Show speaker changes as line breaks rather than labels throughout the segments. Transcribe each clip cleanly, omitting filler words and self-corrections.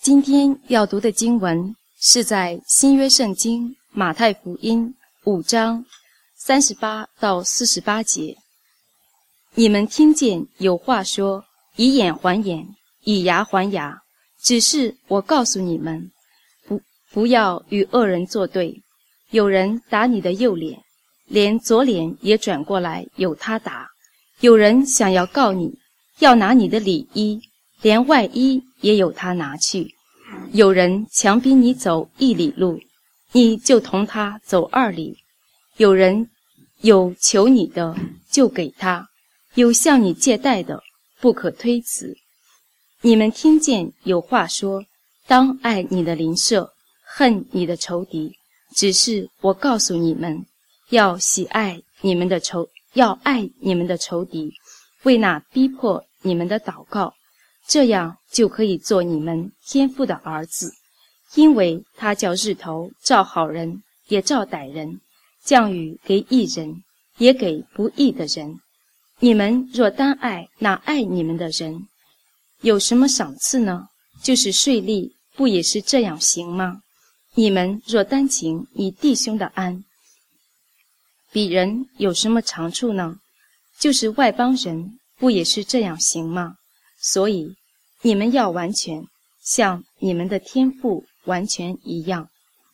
今天要读的经文是在新约圣经马太福音5章38到48节。你们听见有话说，以眼还眼，以牙还牙。只是我告诉你们，不要与恶人作对。有人打你的右脸，连左脸也转过来由他打；有人想要告你，要拿你的里衣，连外衣也由他拿去；有人强逼你走1里路，你就同他走2里；有人有求你的，就给他；有向你借贷的，不可推辞。你们听见有话说，当爱你的邻舍，恨你的仇敌。只是我告诉你们，要爱你们的仇敌，为那逼迫你们的祷告，这样就可以做你们天父的儿子。因为他叫日头照好人，也照歹人，降雨给义人，也给不义的人。你们若单爱那爱你们的人，有什么赏赐呢？就是税吏，不也是这样行吗？你们若单情你弟兄的安，比人有什么长处呢？就是外邦人，不也是这样行吗？所以你们要完全，像你们的天父完全一样。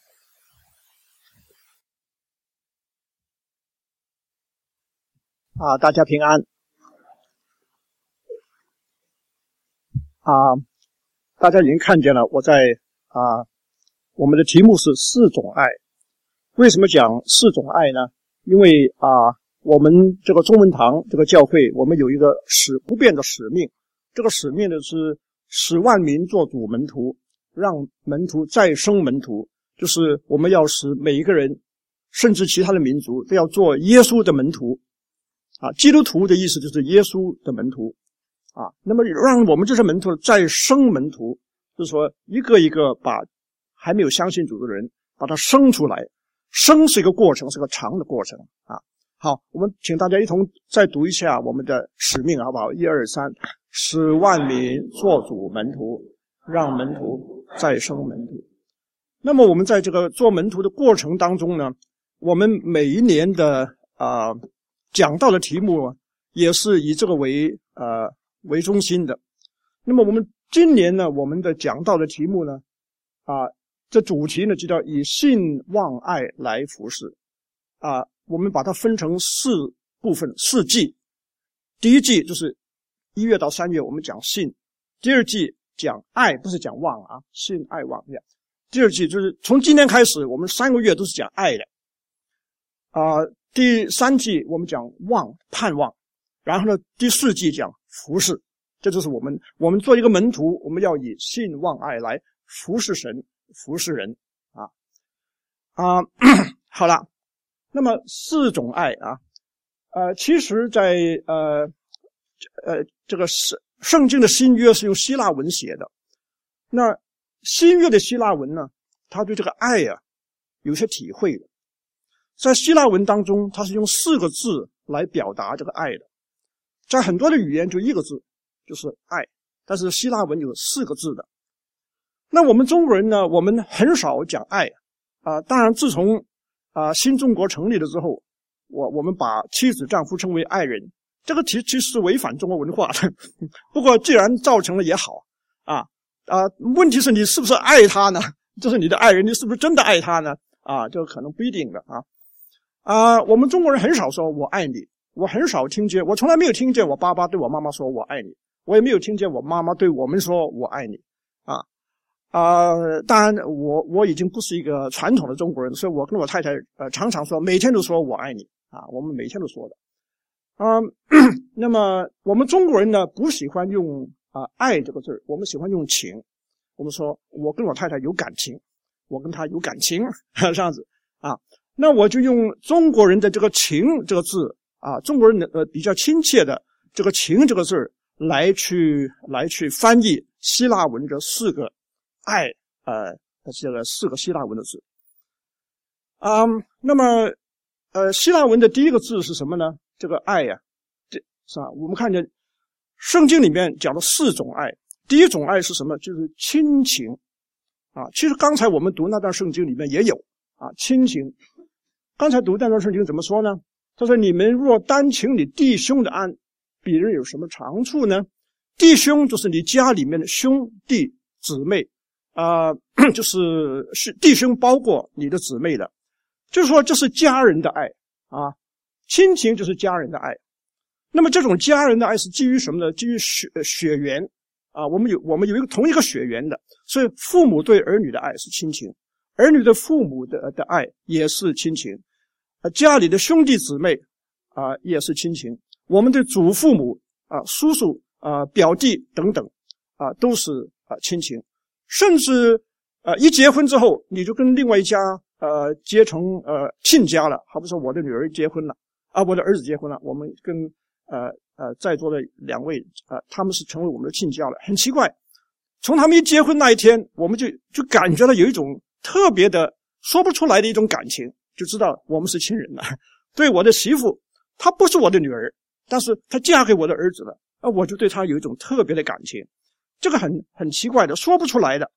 大家平安。大家已经看见了，我们的题目是4种爱。为什么讲4种爱呢？因为我们这个中文堂这个教会，我们有一个不变的使命。这个使命呢是使万民做主门徒，让门徒再生门徒，就是我们要使每一个人，甚至其他的民族都要做耶稣的门徒。基督徒的意思就是耶稣的门徒。那么让我们这些门徒再生门徒，就是说一个一个把还没有相信主的人把他生出来。生是一个过程，是个长的过程。好，我们请大家一同再读一下我们的使命好不好？1、2、3，使万民做主门徒，让门徒再生门徒。那么我们在这个做门徒的过程当中呢，我们每一年的讲到的题目也是以这个为中心的。那么我们今年呢，我们的讲到的题目呢，这主题呢就叫以信望爱来服侍。我们把它分成4部分，4季。第一季就是1月到3月我们讲信，第二季讲爱，不是讲望信爱望。第二季就是从今天开始我们3个月都是讲爱的。第3季我们讲望，盼望。然后呢，第4季讲服侍。这就是我们做一个门徒，我们要以信望爱来服侍神，服侍人。好了，那么4种爱其实在这个圣经的新约是用希腊文写的。那新约的希腊文呢，他对这个爱有些体会的。在希腊文当中，他是用4个字来表达这个爱的。在很多的语言就1个字，就是爱，但是希腊文有4个字的。那我们中国人呢，我们很少讲爱当然自从新中国成立了之后，我们把妻子丈夫称为爱人，这个其实是违反中国文化的。不过既然造成了也好问题是你是不是爱他呢？就是你的爱人，你是不是真的爱他呢？这个可能不一定的我们中国人很少说我爱你，我很少听见，我从来没有听见我爸爸对我妈妈说我爱你，我也没有听见我妈妈对我们说我爱你当然我已经不是一个传统的中国人，所以我跟我太太常常说，每天都说我爱你我们每天都说的那么我们中国人呢不喜欢用爱这个字，我们喜欢用情。我们说我跟我太太有感情，我跟她有感情这样子那我就用中国人的这个情这个字中国人的比较亲切的这个情这个字来去翻译希腊文这4个爱这个4个希腊文的字那么希腊文的第一个字是什么呢？这个爱是吧？我们看见圣经里面讲了4种爱， 第一种爱是什么？就是亲情啊。其实刚才我们读那段圣经里面也有啊，亲情。刚才读那段圣经怎么说呢？他说：“你们若单请你弟兄的安，比人有什么长处呢？”弟兄就是你家里面的兄弟姊妹就是弟兄包括你的姊妹的，就是说这是家人的爱啊。亲情就是家人的爱。那么这种家人的爱是基于什么呢？基于血缘啊。我们有一个同一个血缘的，所以父母对儿女的爱是亲情，儿女对父母的爱也是亲情。家里的兄弟姊妹也是亲情。我们对祖父母叔叔表弟等等都是亲情。甚至一结婚之后，你就跟另外一家结成亲家了。好比说我的女儿结婚了我的儿子结婚了，我们跟在座的两位他们是成为我们的亲家了。很奇怪，从他们一结婚那一天，我们就感觉到有一种特别的说不出来的一种感情，就知道我们是亲人了。对我的媳妇，她不是我的女儿，但是她嫁给我的儿子了我就对她有一种特别的感情。这个很奇怪的，说不出来的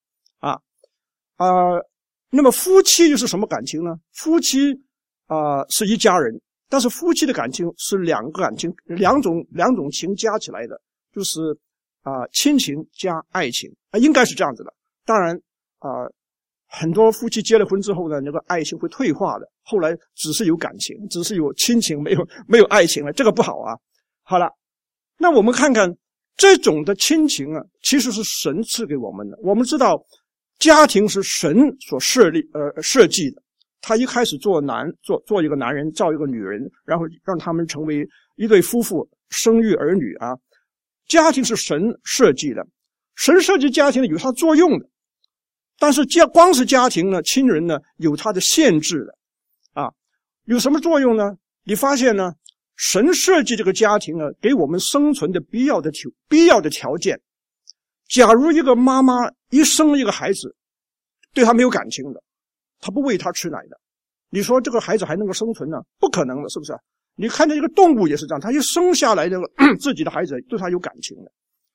那么夫妻又是什么感情呢？夫妻是一家人，但是夫妻的感情是两个感情，两种情加起来的，就是亲情加爱情应该是这样子的。当然很多夫妻结了婚之后呢，那个爱情会退化的，后来只是有感情，只是有亲情，没有爱情了，这个不好啊。好了，那我们看看这种的亲情其实是神赐给我们的。我们知道家庭是神所设计的，他一开始做一个男人，造一个女人，然后让他们成为一对夫妇，生育儿女家庭是神设计的，神设计家庭有它作用的，但是光是家庭呢，亲人呢有它的限制的有什么作用呢？你发现呢，神设计这个家庭给我们生存的必要的条件。假如一个妈妈一生一个孩子，对他没有感情的，他不喂他吃奶的，你说这个孩子还能够生存呢？不可能的，是不是？你看到一个动物也是这样，他一生下来这个自己的孩子对他有感情的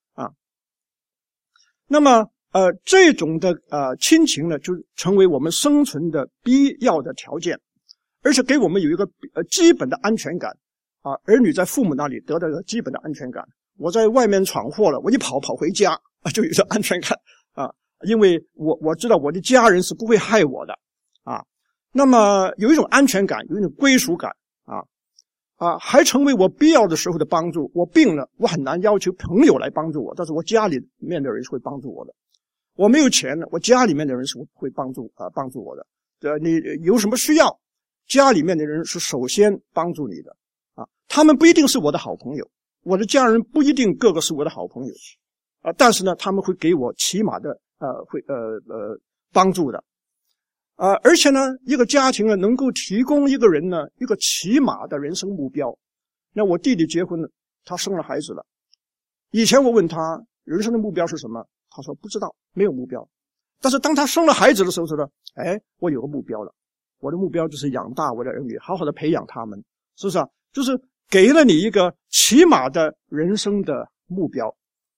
那么这种的亲情呢，就成为我们生存的必要的条件，而且给我们有一个基本的安全感儿女在父母那里得到一个基本的安全感。我在外面闯祸了，我一跑回家就有一种安全感因为我知道我的家人是不会害我的那么有一种安全感，有一种归属感还成为我必要的时候的帮助。我病了，我很难要求朋友来帮助我，但是我家里面的人是会帮助我的。我没有钱了，我家里面的人是会帮助我的。你有什么需要，家里面的人是首先帮助你的他们不一定是我的好朋友，我的家人不一定个个是我的好朋友但是呢，他们会给我起码的帮助的而且呢，一个家庭呢能够提供一个人呢一个起码的人生目标。那我弟弟结婚了，他生了孩子了，以前我问他人生的目标是什么，他说不知道，没有目标。但是当他生了孩子的时候，他说我有个目标了，我的目标就是养大我的儿女，好好的培养他们，是不是就是给了你一个起码的人生的目标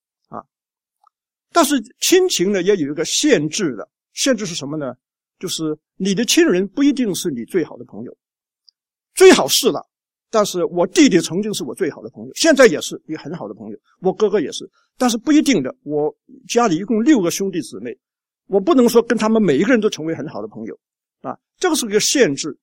但是亲情呢也有一个限制的，限制是什么呢？就是你的亲人不一定是你最好的朋友，最好是了，但是我弟弟曾经是我最好的朋友，现在也是一个很好的朋友，我哥哥也是，但是不一定的。我家里一共6个兄弟姊妹，我不能说跟他们每一个人都成为很好的朋友这个是一个限制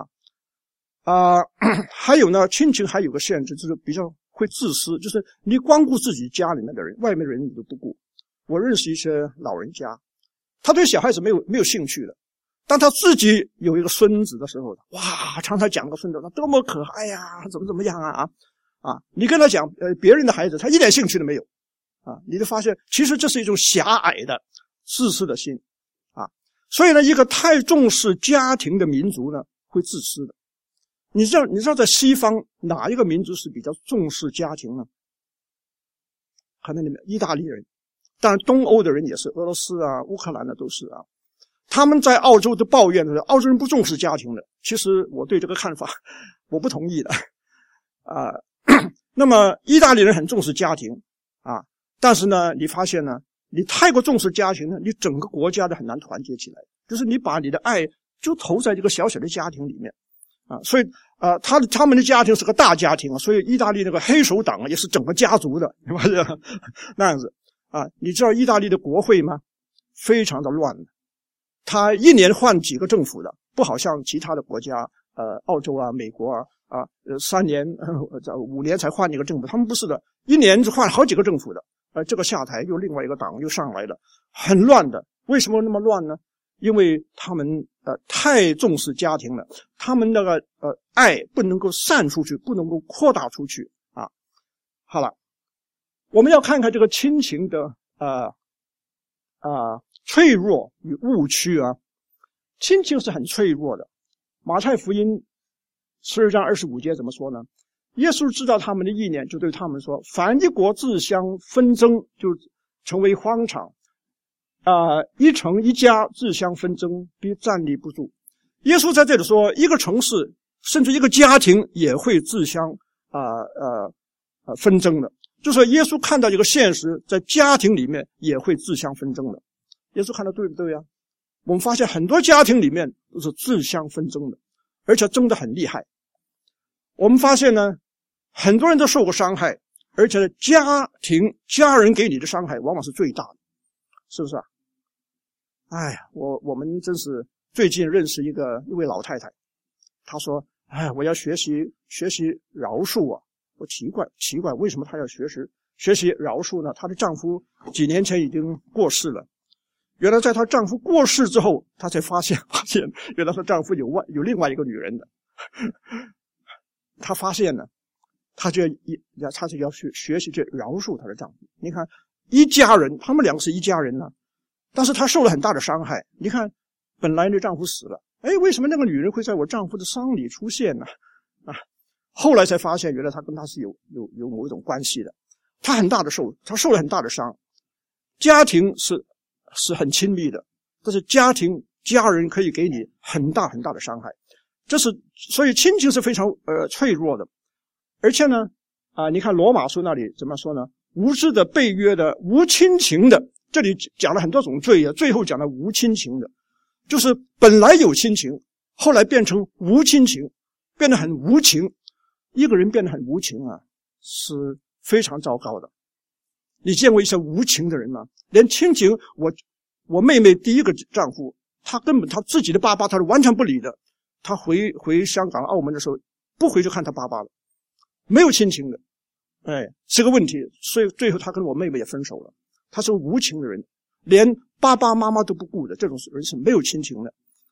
还有呢，亲情还有个限制，就是比较会自私，就是你光顾自己家里面的人，外面的人你都不顾。我认识一些老人家，他对小孩子没有兴趣的，当他自己有一个孙子的时候，哇，常常讲个孙子他多么可爱呀，怎么样你跟他讲别人的孩子，他一点兴趣都没有你就发现其实这是一种狭隘的自私的心所以呢，一个太重视家庭的民族呢会自私的。你知道在西方哪一个民族是比较重视家庭呢？可能你们意大利人，当然东欧的人也是，俄罗斯乌克兰都是他们在澳洲都抱怨的，澳洲人不重视家庭的。其实我对这个看法我不同意的那么意大利人很重视家庭但是呢，你发现呢， 你太过重视家庭呢，你整个国家都很难团结起来。就是你把你的爱就投在这个小小的家庭里面啊，所以他们的家庭是个大家庭啊，所以意大利那个黑手党啊也是整个家族的，那样子啊。你知道意大利的国会吗？非常的乱，他一年换几个政府的，不好像其他的国家，澳洲啊、美国3年、5年才换一个政府，他们不是的，一年就换好几个政府的，这个下台又另外一个党又上来了，很乱的。为什么那么乱呢？因为他们太重视家庭了，他们那个爱不能够散出去，不能够扩大出去啊。好了，我们要看看这个亲情的脆弱与误区啊。亲情是很脆弱的。马太福音12章25节怎么说呢？耶稣知道他们的意念，就对他们说：凡一国自相纷争，就成为荒场。一城一家自相纷争，必站立不住。耶稣在这里说，一个城市甚至一个家庭也会自相纷争的，就是耶稣看到一个现实，在家庭里面也会自相纷争的。耶稣看到对不对啊？我们发现很多家庭里面都是自相纷争的，而且争得很厉害。我们发现呢，很多人都受过伤害，而且家人给你的伤害往往是最大的，是不是啊？哎呀，我们真是最近认识一位老太太，她说：我要学习饶恕啊。我奇怪，为什么她要学习饶恕呢？她的丈夫几年前已经过世了。原来在她丈夫过世之后，她才发现原来她丈夫有另外一个女人的。她发现了，她就要去学习去饶恕她的丈夫。你看，一家人，他们两个是一家人呢，但是她受了很大的伤害。你看，本来那丈夫死了，为什么那个女人会在我丈夫的丧礼出现呢？后来才发现，原来她跟他是有某一种关系的。她受了很大的伤。家庭是很亲密的，但是家人可以给你很大很大的伤害。所以亲情是非常脆弱的。而且呢你看罗马书那里怎么说呢？无知的、背约的、无亲情的，这里讲了很多种罪啊，最后讲了无亲情的，就是本来有亲情，后来变成无亲情，变得很无情。一个人变得很无情啊，是非常糟糕的。你见过一些无情的人吗？连亲情，我妹妹第一个丈夫，他自己的爸爸他是完全不理的。他回香港、澳门的时候，不回去看他爸爸了，没有亲情的。是个问题，所以最后他跟我妹妹也分手了。他是无情的人，连爸爸妈妈都不顾的，这种人是没有亲情的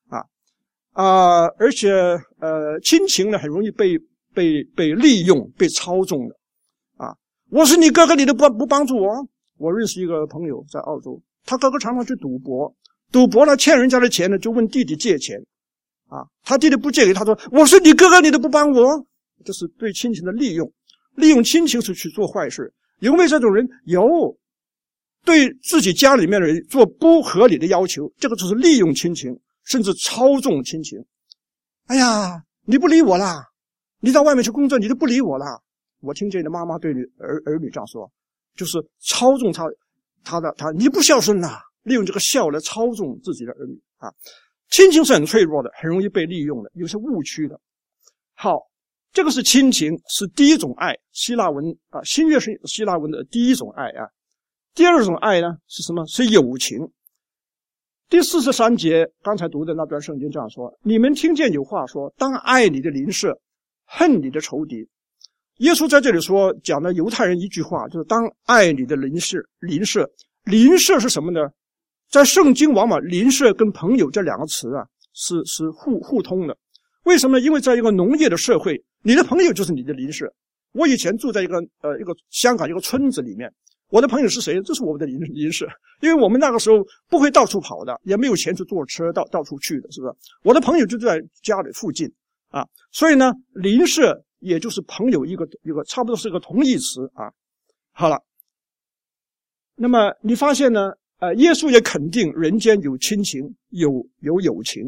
而且亲情呢很容易被利用、被操纵的我是你哥哥，你都不帮助我。我认识一个朋友在澳洲，他哥哥常常去赌博呢，欠人家的钱呢，就问弟弟借钱他弟弟不借给他，说我是你哥哥，你都不帮我。这是对亲情的利用亲情是去做坏事。有没有这种人？有。对自己家里面的人做不合理的要求，这个就是利用亲情，甚至操纵亲情。哎呀，你不理我啦，你到外面去工作，你都不理我啦。我听见你的妈妈对儿女这样说，就是操纵他你不孝顺啦，利用这个孝来操纵自己的儿女亲情是很脆弱的，很容易被利用的，有些误区的。好，这个是亲情，是第一种爱，希腊文新约是希腊文的第一种爱第二种爱呢是什么？是友情。第43节刚才读的那段圣经这样说：你们听见有话说，当爱你的邻舍，恨你的仇敌。耶稣在这里说，讲了犹太人一句话，就是当爱你的邻舍。邻舍是什么呢？在圣经往往邻舍跟朋友这两个词是互通的。为什么？因为在一个农业的社会，你的朋友就是你的邻舍。我以前住在一个香港一个村子里面，我的朋友是谁？这是我们的邻舍。因为我们那个时候不会到处跑的，也没有钱去坐车到处去的，是不是？我的朋友就在家里附近所以呢，邻舍也就是朋友一个差不多是个同义词好了，那么你发现呢耶稣也肯定人间有亲情，有友情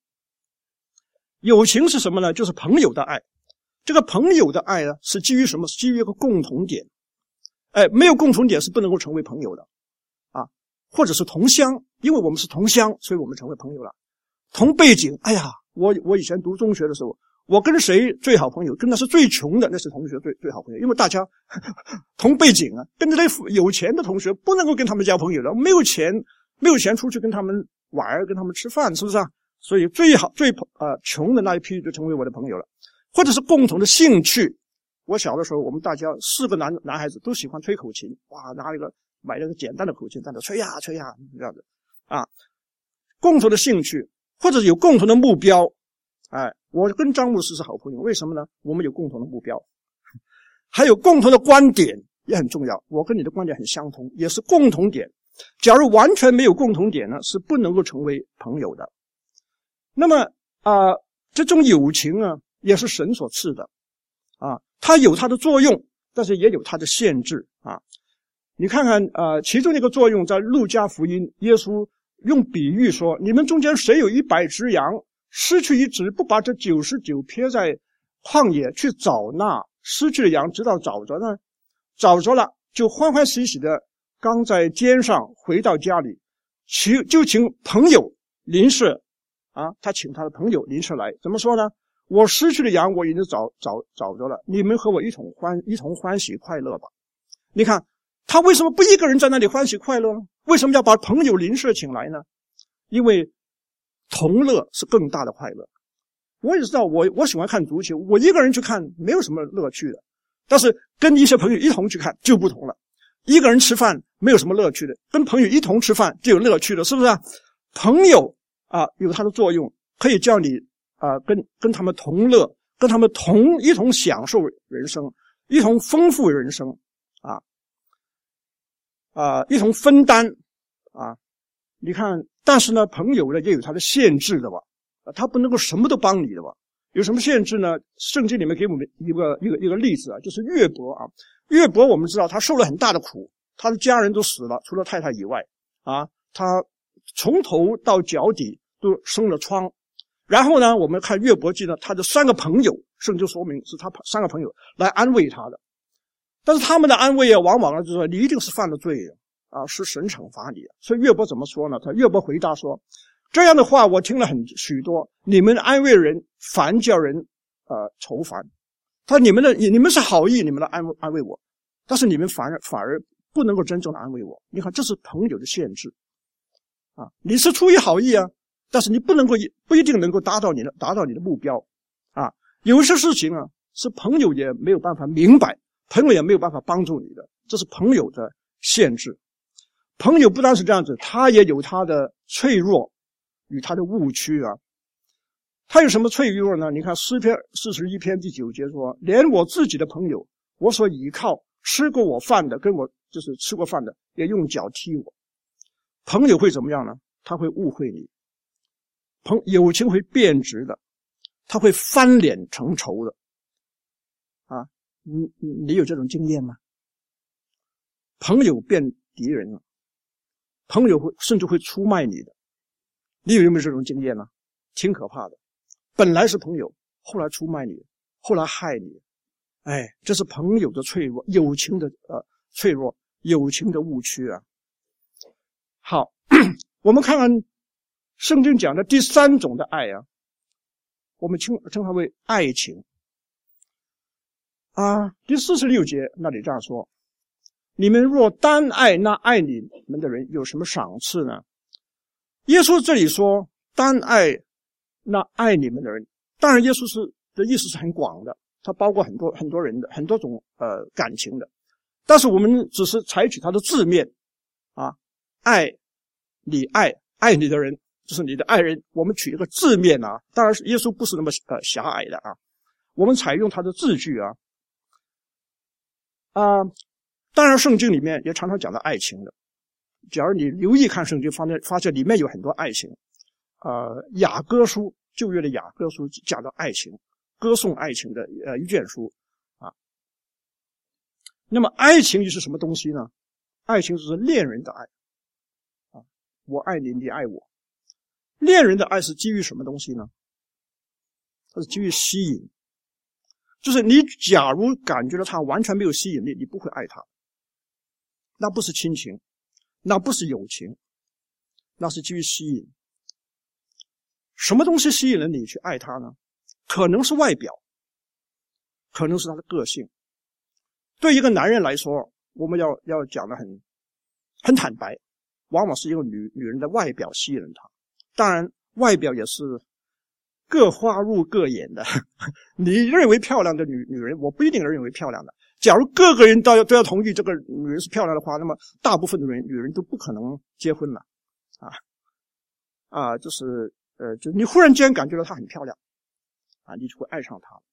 友情是什么呢？就是朋友的爱。这个朋友的爱呢，是基于什么？是基于一个共同点。没有共同点是不能够成为朋友的或者是同乡，因为我们是同乡，所以我们成为朋友了。同背景，哎呀，我以前读中学的时候，我跟谁最好朋友？跟那是最穷的，那是同学最好朋友，因为大家同背景啊。跟这些有钱的同学不能够跟他们交朋友的，没有钱出去跟他们玩，跟他们吃饭，是不是啊？所以最穷的那一批就成为我的朋友了。或者是共同的兴趣。我小的时候，我们大家4个男孩子都喜欢吹口琴，哇，买了个简单的口琴，在那吹呀吹呀，这样子啊。共同的兴趣，或者有共同的目标。我跟张牧师是好朋友，为什么呢？我们有共同的目标，还有共同的观点也很重要。我跟你的观点很相同，也是共同点。假如完全没有共同点呢，是不能够成为朋友的。那么这种友情呢，也是神所赐的它有它的作用，但是也有它的限制你看看其中一个作用，在路加福音，耶稣用比喻说，你们中间谁有100只羊，失去一只，不把这99撇在旷野去找那失去的羊，直到找着呢？找着了，就欢欢喜喜的刚在肩上回到家里，就请朋友邻舍他请他的朋友邻舍来，怎么说呢？我失去的羊我已经找着了，你们和我一同欢喜快乐吧。你看他为什么不一个人在那里欢喜快乐呢？为什么要把朋友邻舍请来呢？因为同乐是更大的快乐。我也知道我喜欢看足球，我一个人去看没有什么乐趣的，但是跟一些朋友一同去看就不同了。一个人吃饭没有什么乐趣的，跟朋友一同吃饭就有乐趣的，是不是啊？朋友有它的作用，可以叫你跟他们同乐，跟他们一同享受人生，一同丰富人生一同分担你看，但是呢，朋友呢也有它的限制的吧？他不能够什么都帮你的吧？有什么限制呢？圣经里面给我们一个例子就是约伯约伯我们知道他受了很大的苦，他的家人都死了，除了太太以外他从头到脚底都生了疮。然后呢，我们看约伯记呢，他的3个朋友，圣经说明是他3个朋友来安慰他的。但是他们的安慰往往就是说，你一定是犯了罪是神惩罚你。所以约伯怎么说呢？约伯回答说，这样的话我听了许多，你们安慰人反叫人愁烦。他说你们是好意，你们来安慰我，但是你们反而不能够真正的安慰我。你看，这是朋友的限制你是出于好意但是你不一定能够达到你的目标有些事情是朋友也没有办法明白，朋友也没有办法帮助你的，这是朋友的限制。朋友不单是这样子，他也有他的脆弱与他的误区他有什么脆弱呢？你看诗篇41篇第9节说，连我自己的朋友，我所倚靠吃过我饭的，跟我就是吃过饭的，也用脚踢我。朋友会怎么样呢？他会误会你，友情会变质的，他会翻脸成仇的你有这种经验吗？朋友变敌人了，朋友甚至会出卖你的，你有没有这种经验呢？挺可怕的。本来是朋友，后来出卖你，后来害你。这是朋友的脆弱，友情的脆弱，友情的误区好，我们看看圣经讲的第3种的爱我们称它为爱情第46节那里这样说，你们若单爱那爱你们的人，有什么赏赐呢？耶稣这里说单爱那爱你们的人，当然耶稣的意思是很广的，它包括很多人的很多种感情的，但是我们只是采取它的字面爱你的人就是你的爱人，我们取一个字面当然是耶稣不是那么狭隘的我们采用它的字句当然圣经里面也常常讲到爱情的，假如你留意看圣经，发现里面有很多爱情雅歌书，旧约的雅歌书讲到爱情，歌颂爱情的一卷书那么爱情是什么东西呢？爱情就是恋人的爱我爱你，你爱我。恋人的爱是基于什么东西呢？它是基于吸引，就是你假如感觉到他完全没有吸引力，你不会爱他，那不是亲情。 那不是友情，那是基于吸引。什么东西吸引了你去爱他呢？可能是外表，可能是他的个性。对一个男人来说，我们要讲得很坦白，往往是一个女人的外表吸引了他。当然外表也是各花入各眼的，你认为漂亮的女人，我不一定认为漂亮的。假如各个人都要同意这个女人是漂亮的话，那么大部分的女人都不可能结婚了就是你忽然间感觉到她很漂亮你就会爱上她。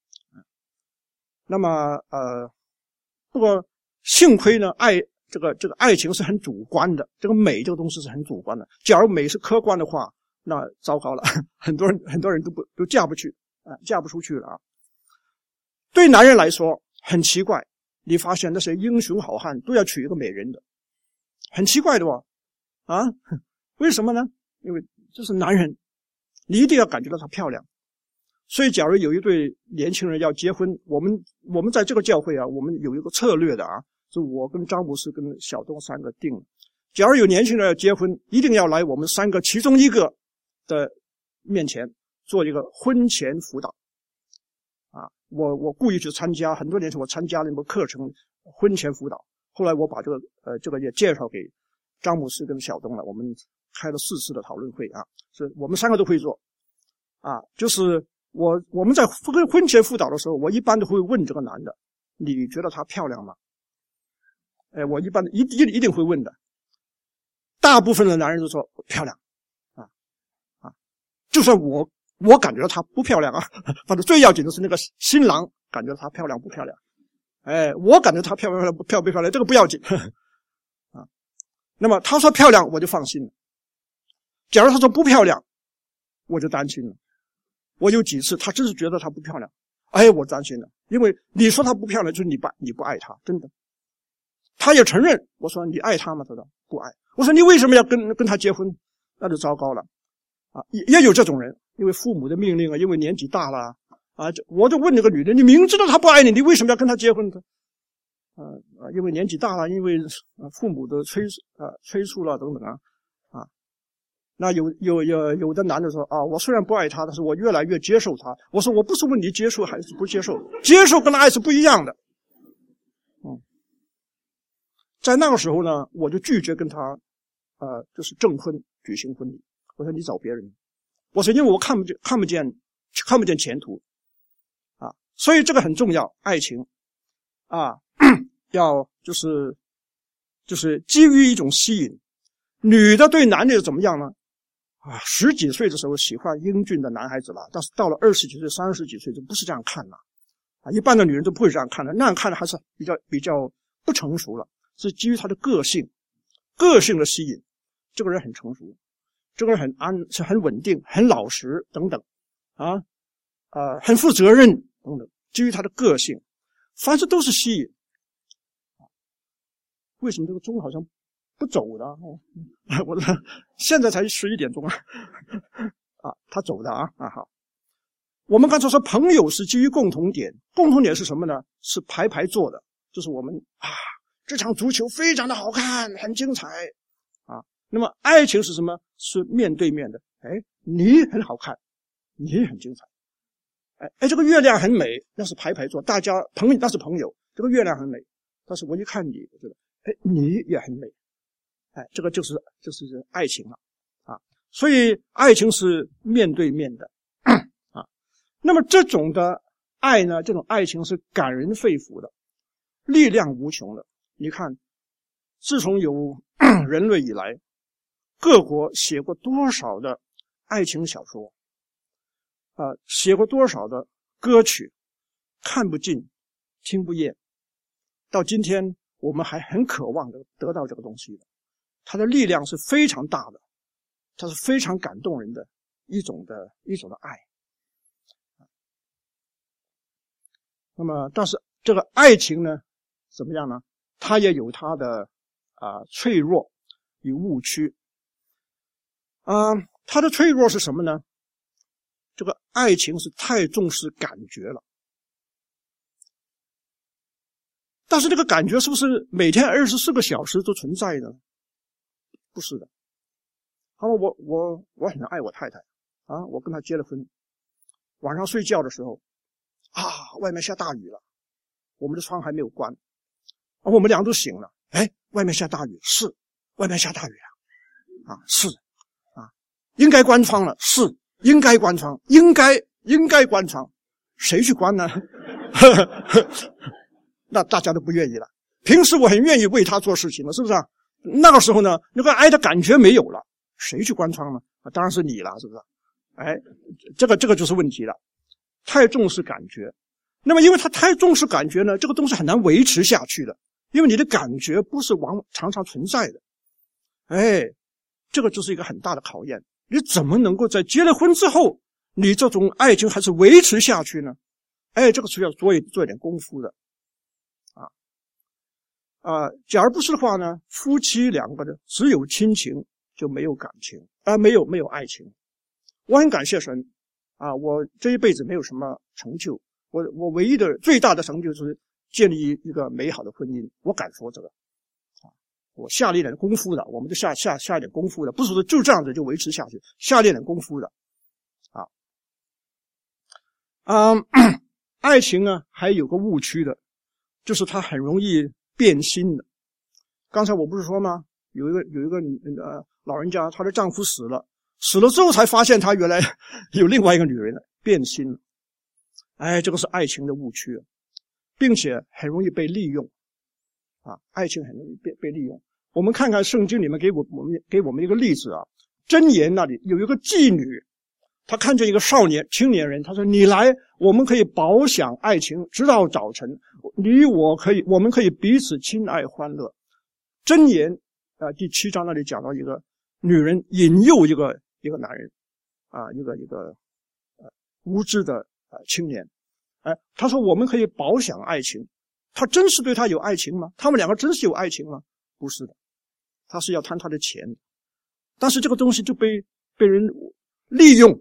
那么不过幸亏呢，这个爱情是很主观的，这个美这个东西是很主观的。假如美是客观的话，那糟糕了，很多人都嫁不出去了对男人来说很奇怪，你发现那些英雄好汉都要娶一个美人的，很奇怪的为什么呢？因为这是男人，你一定要感觉到她漂亮。所以假如有一对年轻人要结婚，我们在这个教会我们有一个策略的就我跟张牧师跟小东三个定了，假如有年轻人要结婚，一定要来我们三个其中一个的面前做一个婚前辅导我故意去参加，很多年前我参加了一门课程婚前辅导，后来我把这个也介绍给张牧师跟小东了，我们开了4次的讨论会是我们三个都会做就是我们在婚前辅导的时候，我一般都会问这个男的，你觉得她漂亮吗？我一般一定会问的。大部分的男人都说漂亮就算我感觉到她不漂亮反正最要紧的是那个新郎感觉到她漂亮不漂亮。我感觉她漂不漂亮这个不要紧那么她说漂亮我就放心了，假如她说不漂亮我就担心了。我有几次她真是觉得她不漂亮，我担心了，因为你说她不漂亮就是你不爱她，真的。她也承认，我说你爱她吗？她说不爱。我说你为什么要跟她结婚？那就糟糕了也有这种人，因为父母的命令因为年纪大了我就问那个女的，你明知道她不爱你，你为什么要跟她结婚呢？因为年纪大了，因为父母的催促了等等那有的男的说我虽然不爱她，但是我越来越接受她。我说我不是问你接受还是不接受，接受跟爱是不一样的。在那个时候呢，我就拒绝跟她就是证婚举行婚礼。我说你找别人。我说因为我看不见前途所以这个很重要，爱情要就是基于一种吸引。女的对男的怎么样呢？10几岁的时候喜欢英俊的男孩子了，但是到了20几岁、30几岁就不是这样看了一般的女人都不会这样看的，那样看的还是比较不成熟了，是基于她的个性的吸引。这个人很成熟，这个人很稳定，很老实等等很负责任等等，基于他的个性，凡事都是吸引。为什么这个钟好像不走的我现在才11点钟他走的好。我们刚才说朋友是基于共同点，共同点是什么呢？是排坐的，就是我们这场足球非常的好看，很精彩那么爱情是什么？是面对面的。你很好看，你很精彩。这个月亮很美，那是排坐，大家那是朋友。这个月亮很美，但是我一看你，我觉得你也很美。这个就是爱情了所以爱情是面对面的那么这种的爱呢，这种爱情是感人肺腑的，力量无穷的。你看，自从有人类以来，各国写过多少的爱情小说写过多少的歌曲，看不尽听不厌，到今天我们还很渴望的得到这个东西的。它的力量是非常大的，它是非常感动人的一种的爱。那么但是这个爱情呢怎么样呢？它也有它的脆弱与误区它的脆弱是什么呢？这个爱情是太重视感觉了，但是这个感觉是不是每天24个小时都存在呢？ 不是的。他说我很爱我太太啊，我跟她结了婚，晚上睡觉的时候啊，外面下大雨了，我们的窗还没有关，我们俩都醒了，哎，外面下大雨，是外面下大雨了啊，是啊，应该关窗了，是应该关窗，应该关窗，谁去关呢？那大家都不愿意了。平时我很愿意为他做事情了，是不是啊？那个时候呢，那个爱的感觉没有了，谁去关窗呢？当然是你了，是不是？哎，这个就是问题了，太重视感觉。那么因为他太重视感觉呢，这个东西很难维持下去的，因为你的感觉不是常常存在的。哎，这个就是一个很大的考验，你怎么能够在结了婚之后，你这种爱情还是维持下去呢？哎，这个是要做一点功夫的。假如不是的话呢，夫妻两个的只有亲情就没有感情，没有爱情。我很感谢神啊，我这一辈子没有什么成就，我唯一的最大的成就是建立一个美好的婚姻，我敢说这个啊，我下了一点功夫的，我们就下一点功夫的，不是说就这样子就维持下去，下了一点功夫的爱情呢还有个误区的，就是它很容易变心的。刚才我不是说吗？有一个老人家，她的丈夫死了之后才发现她原来有另外一个女人了，变心了。哎，这个是爱情的误区，并且很容易被利用爱情很容易被利用。我们看看圣经里面给我们一个例子啊，箴言那里有一个妓女，她看见一个青年人，她说：“你来，我们可以饱享爱情，直到早晨。我们可以彼此亲爱欢乐。”箴言第7章那里讲到一个女人引诱一个男人一个无知的青年，他说我们可以饱享爱情。他真是对他有爱情吗？他们两个真是有爱情吗？不是的，他是要贪他的钱。但是这个东西就被人利用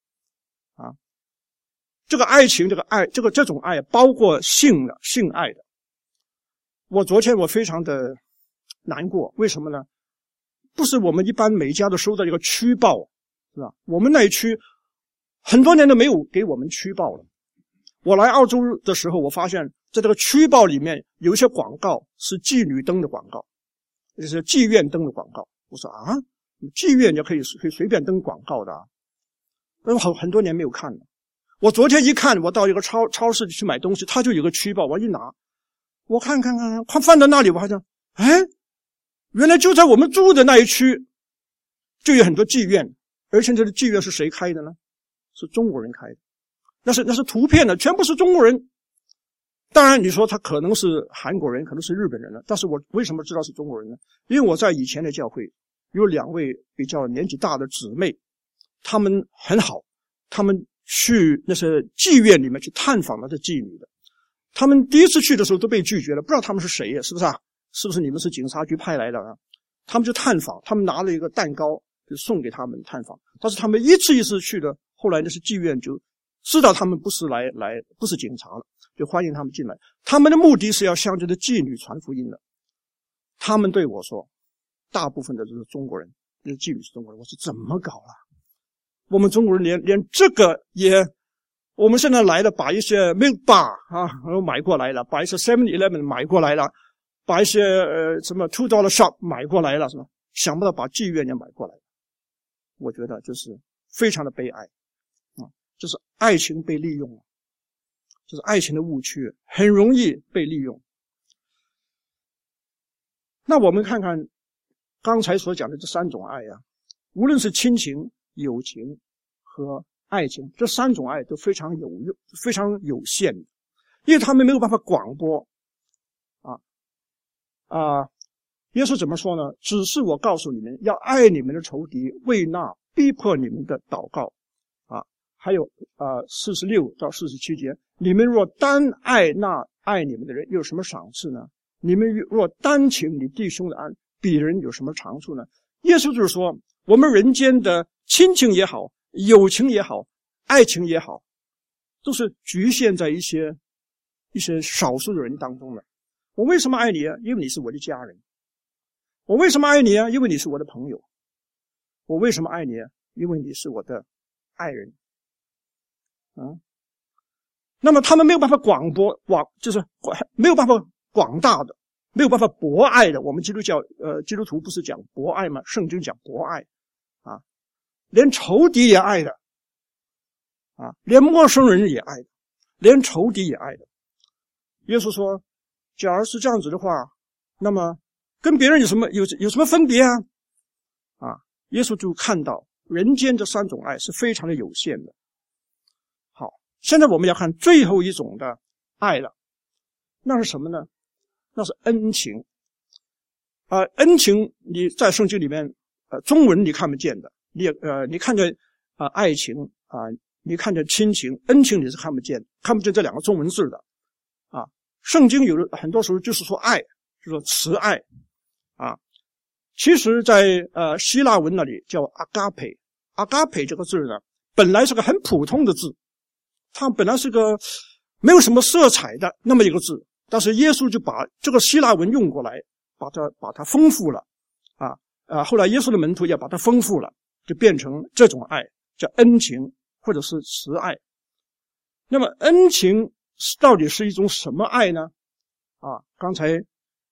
这个爱情，这种爱包括性爱的。昨天我非常的难过，为什么呢？不是我们一般每家都收到一个区报，是吧？我们那一区很多年都没有给我们区报了。我来澳洲的时候，我发现在这个区报里面有一些广告是妓女登的广告，就是妓院登的广告。我说妓院也可以随便登广告的那很多年没有看了。我昨天一看，我到一个超市去买东西，它就有个区报，我一拿，我看，放到那里，我还想，原来就在我们住的那一区就有很多妓院，而且这个妓院是谁开的呢？是中国人开的。那是图片的，全部是中国人。当然你说他可能是韩国人，可能是日本人了，但是我为什么知道是中国人呢？因为我在以前的教会有2位比较年纪大的姊妹，她们很好，她们去那些妓院里面去探访那些妓女的。他们第一次去的时候都被拒绝了，不知道他们是谁呀？是不是啊？是不是你们是警察局派来的啊？他们就探访，他们拿了一个蛋糕就送给他们探访。但是他们一次一次去的，后来那些妓院就知道他们不是不是警察了，就欢迎他们进来。他们的目的是要向这个妓女传福音的。他们对我说，大部分的都是中国人，那妓女是中国人。我说怎么搞啊？我们中国人连这个也，我们现在来了，把一些 milk bar 买过来了，把一些 7-Eleven 买过来了，把一些什么$2 shop 买过来了，是吧？想不到把妓院也买过来了。我觉得这是非常的悲哀就是爱情被利用了，就是爱情的误区很容易被利用。那我们看看刚才所讲的这3种爱无论是亲情、友情和爱情，这3种爱都非常有限，因为他们没有办法广播耶稣怎么说呢？只是我告诉你们，要爱你们的仇敌，为那逼迫你们的祷告还有46到47节，你们若单爱那爱你们的人，有什么赏赐呢？你们若单请你弟兄的安，比人有什么长处呢？耶稣就是说，我们人间的亲情也好，友情也好，爱情也好，都是局限在一些少数的人当中的。我为什么爱你因为你是我的家人。 我为什么爱你啊？因为你是我的朋友。我为什么爱你啊？因为你是我的爱人。那么他们没有办法就是没有办法广大的，没有办法博爱的。我们基督徒不是讲博爱吗？圣经讲博爱啊，连仇敌也爱的啊，连陌生人也爱的，连仇敌也爱的。耶稣说，假如是这样子的话，那么跟别人有什么分别啊？耶稣就看到人间这三种爱是非常的有限的。好，现在我们要看最后一种的爱了，那是什么呢？那是恩情。恩情你在圣经里面中文你看不见的，你看见爱情你看见亲情，恩情你是看不见这两个中文字的圣经有的很多时候就是说爱，就是说慈爱其实在希腊文那里叫阿嘎培。阿嘎培这个字呢，本来是个很普通的字，它本来是个没有什么色彩的那么一个字，但是耶稣就把这个希腊文用过来，把它丰富了后来耶稣的门徒也把它丰富了，就变成这种爱，叫恩情或者是慈爱。那么恩情到底是一种什么爱呢？刚才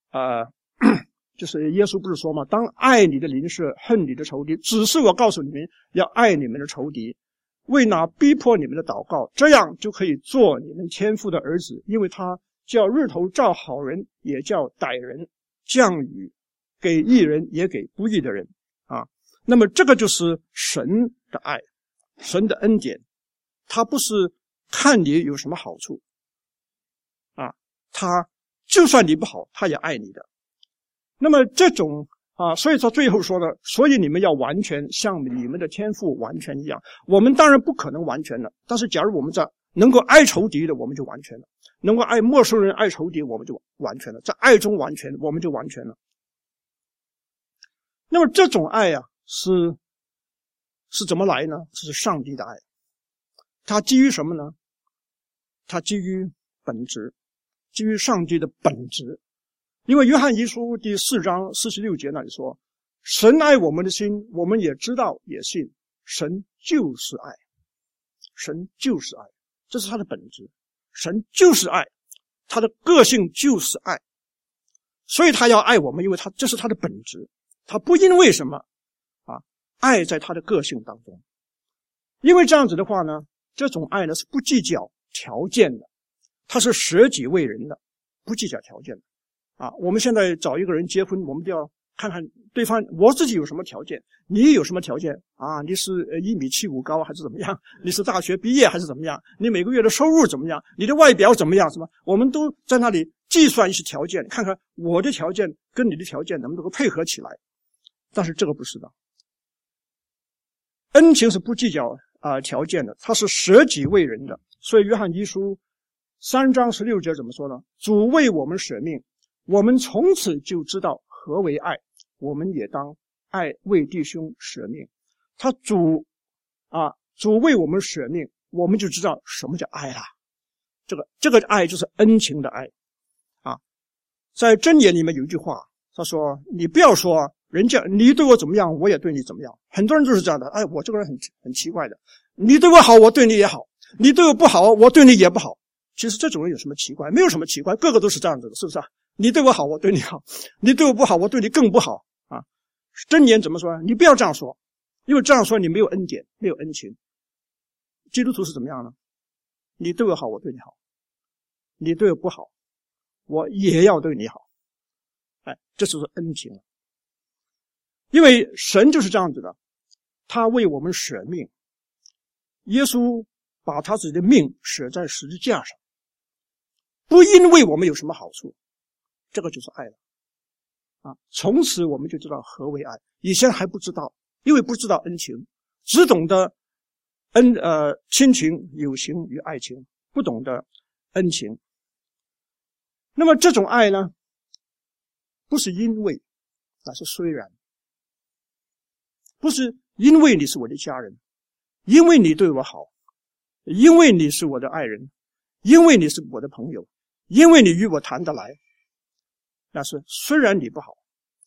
就是耶稣不是说吗？当爱你的邻舍，恨你的仇敌。只是我告诉你们，要爱你们的仇敌，为那逼迫你们的祷告，这样就可以做你们天父的儿子。因为他叫日头照好人，也叫歹人，降雨给义人，也给不义的人那么这个就是神的爱，神的恩典。他不是看你有什么好处他就算你不好，他也爱你的。那么这种所以他最后说的，所以你们要完全像你们的天父完全一样。我们当然不可能完全了，但是假如我们在能够爱仇敌的，我们就完全了；能够爱陌生人、爱仇敌，我们就完全了。在爱中完全，我们就完全了。那么这种爱是怎么来呢？这是上帝的爱。它基于什么呢？它基于本质，基于上帝的本质。因为约翰一书第4章46节那里说，神爱我们的心，我们也知道也信，神就是爱。神就是爱，这是他的本质。神就是爱，他的个性就是爱，所以他要爱我们，因为这是他的本质。他不因为什么爱在他的个性当中。因为这样子的话呢，这种爱呢是不计较条件的，他是舍己为人的，不计较条件的我们现在找一个人结婚，我们就要看看对方，我自己有什么条件，你有什么条件你是1.75米高还是怎么样？你是大学毕业还是怎么样？你每个月的收入怎么样？你的外表怎么样？什么？我们都在那里计算一些条件，看看我的条件跟你的条件能不能够配合起来。但是这个不是的，恩情是不计较条件的，它是舍己为人的。所以约翰一书3章16节怎么说呢？主为我们舍命，我们从此就知道何为爱，我们也当爱为弟兄舍命。他主为我们舍命，我们就知道什么叫爱了。这个爱就是恩情的爱在箴言里面有一句话，他说你不要说人家你对我怎么样，我也对你怎么样。很多人就是这样的，我这个人很奇怪的，你对我好，我对你也好；你对我不好，我对你也不好。其实这种人有什么奇怪？没有什么奇怪，个个都是这样子的，是不是你对我好，我对你好；你对我不好，我对你更不好箴言怎么说？你不要这样说，因为这样说你没有恩典，没有恩情。基督徒是怎么样呢？你对我好，我对你好；你对我不好，我也要对你好。这就是恩情。因为神就是这样子的，他为我们舍命。耶稣把他自己的命舍在十字架上，不因为我们有什么好处，这个就是爱了从此我们就知道何为爱。以前还不知道，因为不知道恩情，只懂得亲情、友情与爱情，不懂得恩情。那么这种爱呢，不是因为，而是虽然。不是因为你是我的家人，因为你对我好，因为你是我的爱人，因为你是我的朋友，因为你与我谈得来。但是虽然你不好，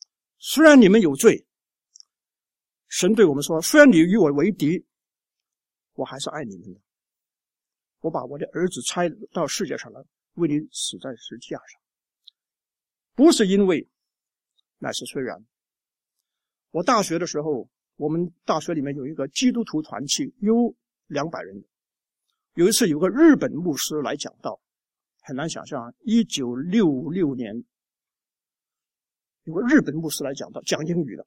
虽然你们有罪，神对我们说，虽然你与我为敌，我还是爱你们的。我把我的儿子差到世界上来，为你死在十字架上，不是因为，乃是虽然。我大学的时候，我们大学里面有一个基督徒团契，有200人。有一次有个日本牧师来讲道，很难想象1966年有个日本牧师来讲道，讲英语的，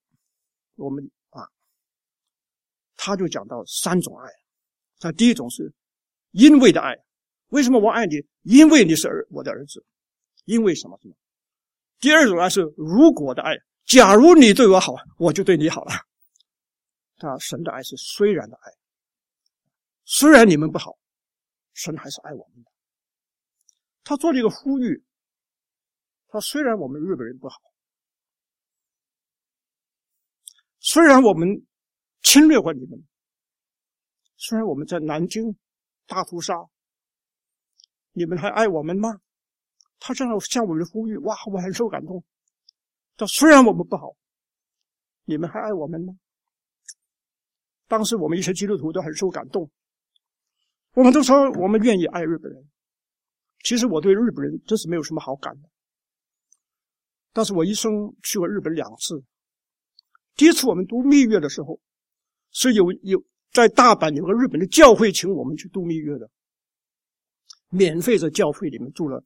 他就讲到3种爱。他第一种是因为的爱，为什么我爱你？因为你是我的儿子，因为什么什么。第二种爱是如果的爱，假如你对我好，我就对你好了。神的爱是虽然的爱，虽然你们不好，神还是爱我们的。他做了一个呼吁，他虽然我们日本人不好，虽然我们侵略过你们，虽然我们在南京大屠杀，你们还爱我们吗？他这样向我们呼吁，哇，我很受感动。他虽然我们不好，你们还爱我们吗？当时我们一些基督徒都很受感动，我们都说我们愿意爱日本人。其实我对日本人真是没有什么好感的，但是我一生去过日本2次。第一次我们度蜜月的时候，是有在大阪有个日本的教会请我们去度蜜月的，免费在教会里面住了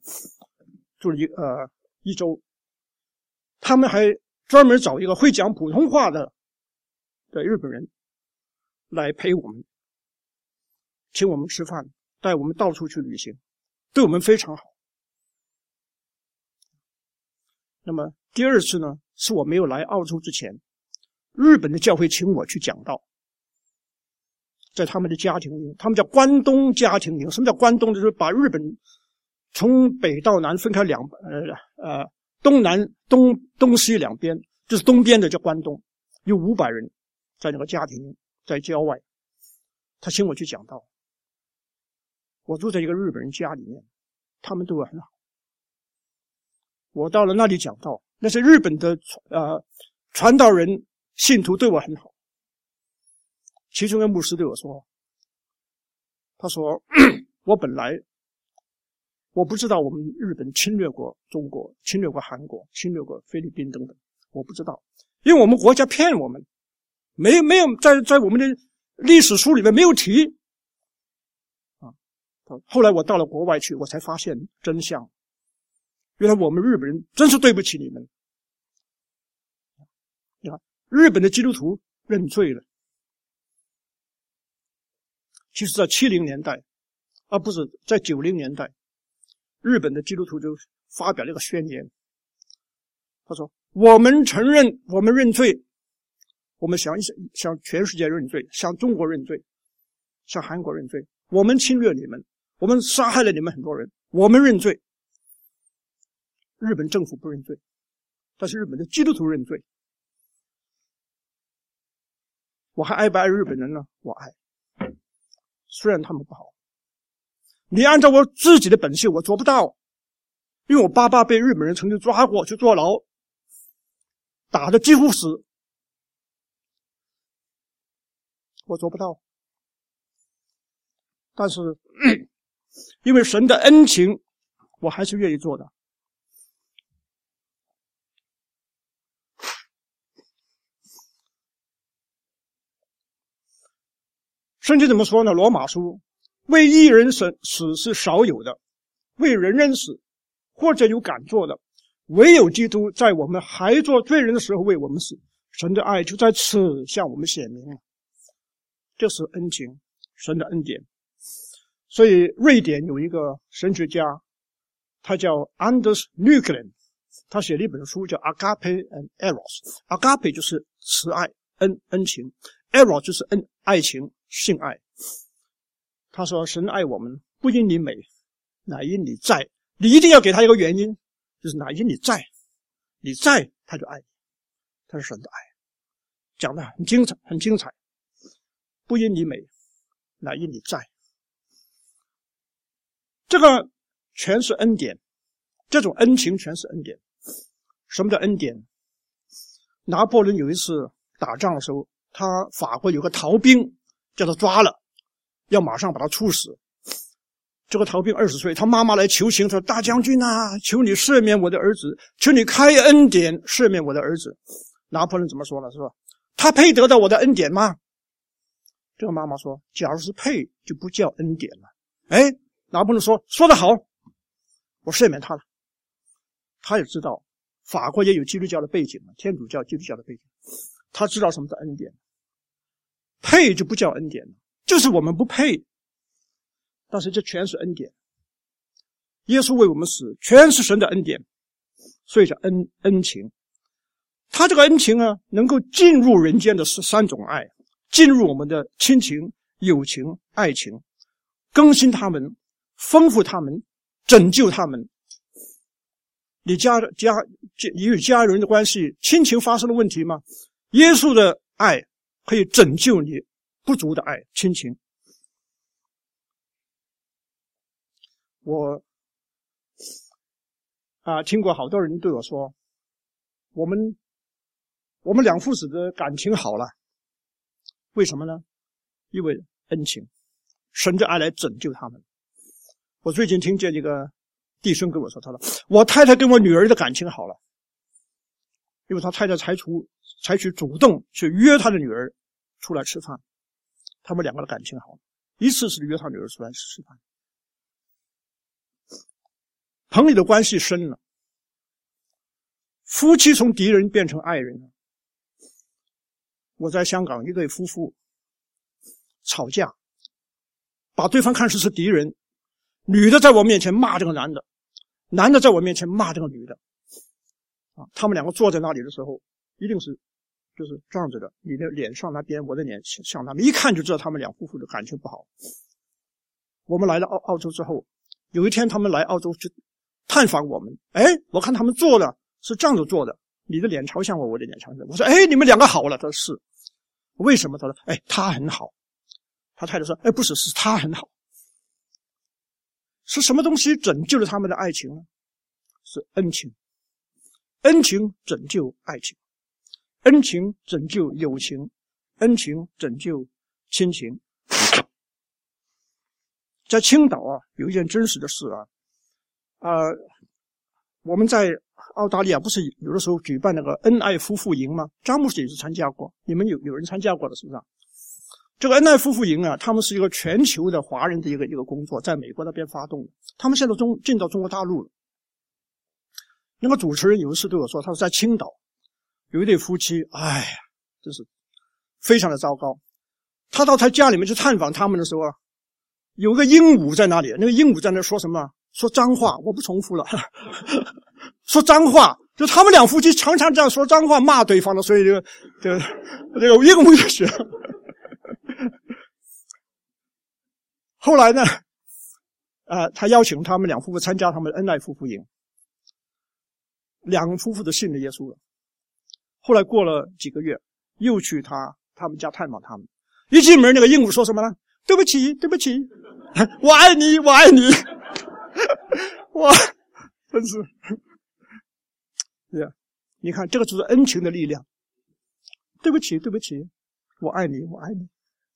一周。他们还专门找一个会讲普通话的日本人来陪我们，请我们吃饭，带我们到处去旅行，对我们非常好。那么第二次呢，是我没有来澳洲之前，日本的教会请我去讲道，在他们的家庭营，他们叫关东家庭营。什么叫关东？就是把日本从北到南分开东西2边，就是东边的叫关东，有500人在那个家庭营，在郊外。他请我去讲道，我住在一个日本人家里面，他们对我很好。我到了那里讲道，那些日本的传道人信徒对我很好。其中一个牧师对我说，他说我不知道我们日本侵略过中国，侵略过韩国，侵略过菲律宾等等，我不知道，因为我们国家骗我们，没有在我们的历史书里面没有提啊。后来我到了国外去，我才发现真相，原来我们日本人真是对不起你们。你看，日本的基督徒认罪了。其实在70年代，不是在90年代，日本的基督徒就发表了一个宣言，他说，我们承认我们认罪，我们向全世界认罪，向中国认罪，向韩国认罪，我们侵略你们，我们杀害了你们很多人，我们认罪。日本政府不认罪，但是日本的基督徒认罪。我还爱不爱日本人呢？我爱，虽然他们不好。你按照我自己的本性，我做不到，因为我爸爸被日本人曾经抓过去坐牢，打得几乎死，我做不到。但是因为神的恩情，我还是愿意做的。圣经怎么说呢？罗马书，为义人死是少有的，为人人死或者有敢做的，唯有基督在我们还做罪人的时候为我们死，神的爱就在此向我们显明了。这是恩情，神的恩典。所以瑞典有一个神学家，他叫 Anders Nyklen， 他写了一本书叫 Agape and Eros。 Agape 就是慈爱恩情， Eros 就是爱情性爱。他说神爱我们不因你美，乃因你在。你一定要给他一个原因，就是乃因你在，你在他就爱你。他是神的爱，讲得很精彩。不因你美，乃因你在。这个全是恩典，这种恩情全是恩典。什么叫恩典？ 拿破仑有一次打仗的时候，法国有个逃兵叫他抓了，要马上把他处死。这个逃兵20岁，他妈妈来求情，说：“大将军啊，求你赦免我的儿子，求你开恩典赦免我的儿子。”拿破仑怎么说呢？说：“他配得到我的恩典吗？”这个妈妈说：“假如是配，就不叫恩典了。”拿破仑说得好，我赦免他了。他也知道法国也有基督教的背景，天主教、基督教的背景，他知道什么是恩典。配就不叫恩典了，就是我们不配。但是这全是恩典，耶稣为我们死，全是神的恩典，所以叫恩情。他这个恩情呢，能够进入人间的3种爱，进入我们的亲情、友情、爱情，更新他们，丰富他们，拯救他们。你与家人的关系，亲情发生了问题吗？耶稣的爱可以拯救你不足的爱，亲情。我听过好多人对我说，我们两父子的感情好了，为什么呢？因为恩情，神的爱来拯救他们。我最近听见一个弟兄跟我说，他说我太太跟我女儿的感情好了，因为他太太采取主动去约他的女儿出来吃饭，他们两个的感情好了，一次是约他女儿出来吃饭。朋友的关系深了，夫妻从敌人变成爱人了。我在香港一对夫妇吵架，把对方看成是敌人，女的在我面前骂这个男的，男的在我面前骂这个女的。他们两个坐在那里的时候，一定是就是这样子的，你的脸上那边，我的脸向他们，一看就知道他们两夫妇的感情不好。我们来了澳洲之后，有一天他们来澳洲去探访我们，我看他们坐的是这样子坐的，你的脸朝向我，我的脸朝向我。我说你们两个好了。他说是。为什么？他说他很好。他太太说不是，是他很好。是什么东西拯救了他们的爱情呢？是恩情。恩情拯救爱情，恩情拯救友情，恩情拯救亲情。在青岛有一件真实的事我们在澳大利亚不是有的时候举办那个恩爱夫妇营吗？张牧师也是参加过，你们有人参加过的是不是？这个恩爱夫妇营他们是一个全球的华人的一个工作，在美国那边发动的，他们现在进到中国大陆了。那个主持人有一次对我说，他说在青岛有一对夫妻，真是非常的糟糕。他到他家里面去探访他们的时候有个鹦鹉在那里，那个鹦鹉在那说什么？说脏话，我不重复了。说脏话，就他们两夫妻常常这样说脏话骂对方的，所以这个鹦鹉就学。后来呢，他邀请他们两夫妇参加他们的恩爱夫妇营，两夫妇都信了耶稣了。后来过了几个月，又去他们家探访他们，一进门那个鹦鹉说什么呢？对不起，对不起，我爱你，我爱你。哇，真是你看这个就是恩情的力量。对不起，对不起，我爱你，我爱你。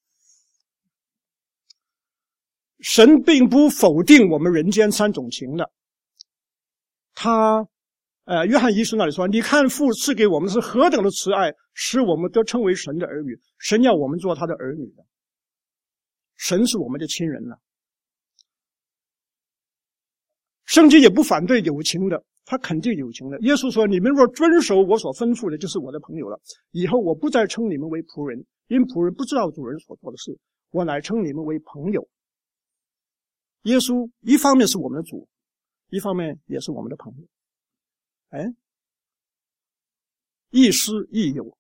神并不否定我们人间3种情的。他约翰一书那里说，你看父赐给我们是何等的慈爱，使我们都称为神的儿女。神要我们做他的儿女的，神是我们的亲人了。圣经也不反对友情的，他肯定友情的。耶稣说，你们若遵守我所吩咐的，就是我的朋友了。以后我不再称你们为仆人，因仆人不知道主人所做的事，我乃称你们为朋友。耶稣一方面是我们的主，一方面也是我们的朋友。亦师亦友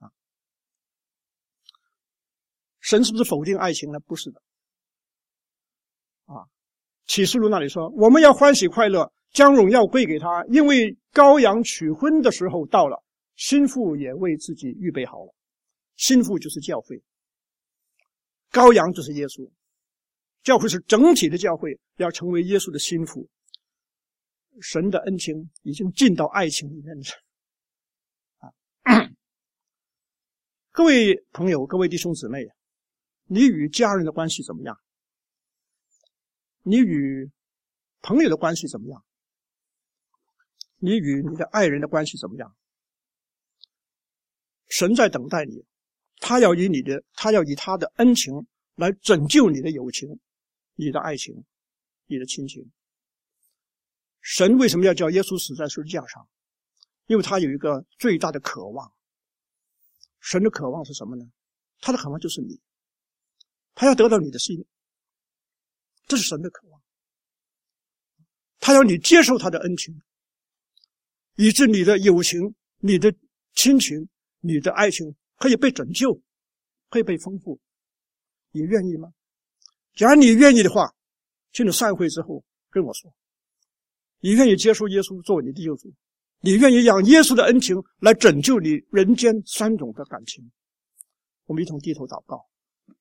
神是不是否定爱情呢？不是的。启示录那里说，我们要欢喜快乐，将荣耀归给他，因为羔羊取婚的时候到了，新妇也为自己预备好了。新妇就是教会，羔羊就是耶稣，教会是整体的教会，要成为耶稣的新妇。神的恩情已经进到爱情里面了。 各位朋友，各位弟兄姊妹，你与家人的关系怎么样？你与朋友的关系怎么样？你与你的爱人的关系怎么样？神在等待你，他要以他的恩情来拯救你的友情、你的爱情、你的亲情。神为什么要叫耶稣死在十字架上？因为他有一个最大的渴望。神的渴望是什么呢？他的渴望就是你，他要得到你的心，这是神的渴望。他要你接受他的恩情，以致你的友情、你的亲情、你的爱情可以被拯救，可以被丰富。你愿意吗？假如你愿意的话，请你散会之后跟我说，你愿意接受耶稣做你的救主，你愿意让耶稣的恩情来拯救你人间3种的感情。我们一同低头祷告。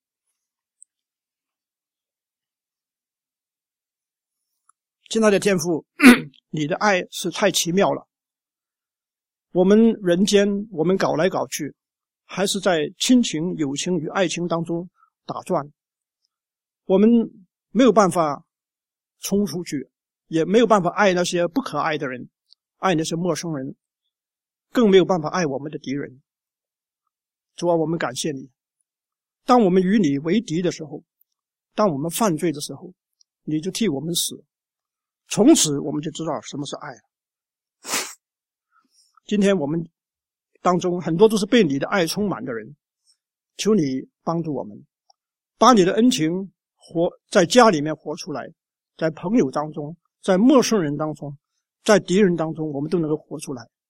亲爱的天父，你的爱是太奇妙了。我们人间，我们搞来搞去，还是在亲情、友情与爱情当中打转。我们没有办法冲出去，也没有办法爱那些不可爱的人，爱那些陌生人，更没有办法爱我们的敌人。主啊，我们感谢你。当我们与你为敌的时候，当我们犯罪的时候，你就替我们死。从此我们就知道什么是爱了。今天我们当中很多都是被你的爱充满的人，求你帮助我们，把你的恩情在家里面活出来，在朋友当中，在陌生人当中，在敌人当中，我们都能够活出来，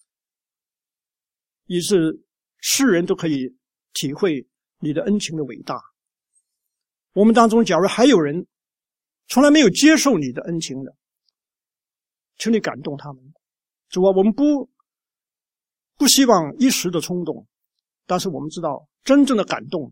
以致世人都可以体会你的恩情的伟大。我们当中假如还有人从来没有接受你的恩情的，求你感动他们。主啊，我们不希望一时的冲动，但是我们知道真正的感动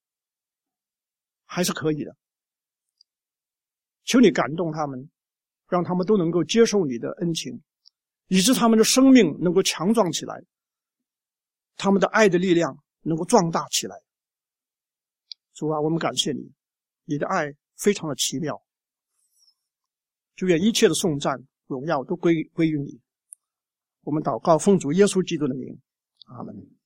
还是可以的。求你感动他们，让他们都能够接受你的恩情，以致他们的生命能够强壮起来，他们的爱的力量能够壮大起来。主啊，我们感谢你，你的爱非常的奇妙。就愿一切的颂赞荣耀都归于你。我们祷告奉主耶稣基督的名，阿们。